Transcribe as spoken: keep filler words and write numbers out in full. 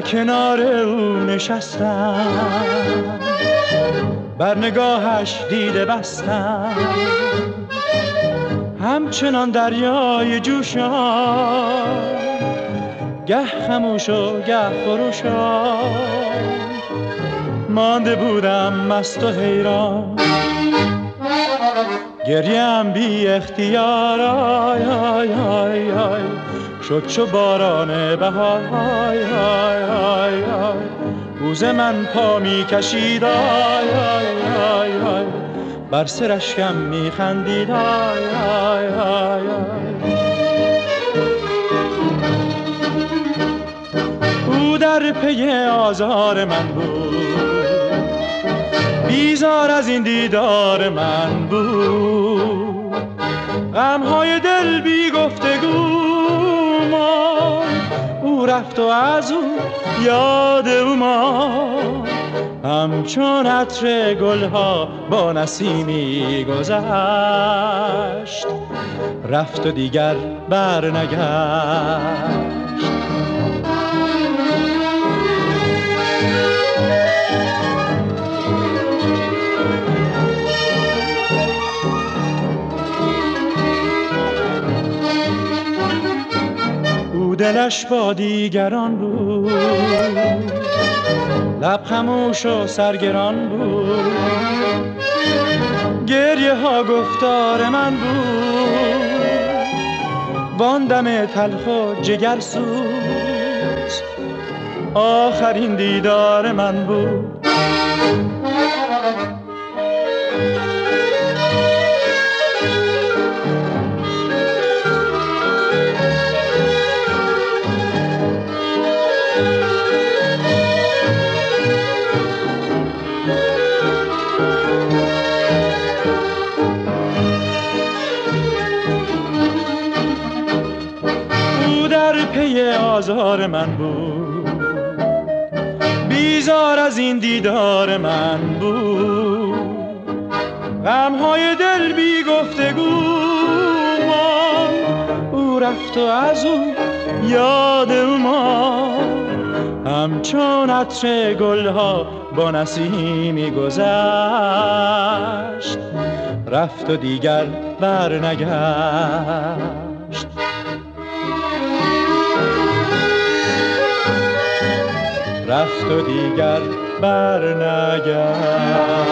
کنار او نشستم، بر نگاهش دیده بستم، همچنان دریای جوشان، گه خموش و گه خروشان، مانده بودم مست و حیران. گریم بی اختیار آی آی آی آی شد چو باران بهار آی آی آی آی روز من پا می کشید آی آی آی آی بر سر اشکم می خندید آی آی آی آی. او در پی آزار من بود، بیزار از این دیدار من بود، غمهای دل بی گفتگو ماند، او رفت و از او یاد او ماند، همچون عطر گلها با نسیمی گذشت، رفت و دیگر بر نگشت. دلش با دیگران بود، لب خموش و سرگران بود، گریه ها گفتار من بود، وان دم تلخ و جگر سوز آخرین دیدار من بود. آزار من بود، بیزار از این دیدار من بود، غمهای دل بی گفتگو ماند، او رفت و از او یاد او ماند، همچون عطر گلها با نسیمی گذشت، رفت و دیگر بر نگشت. رفت و دیگر بر نگشت.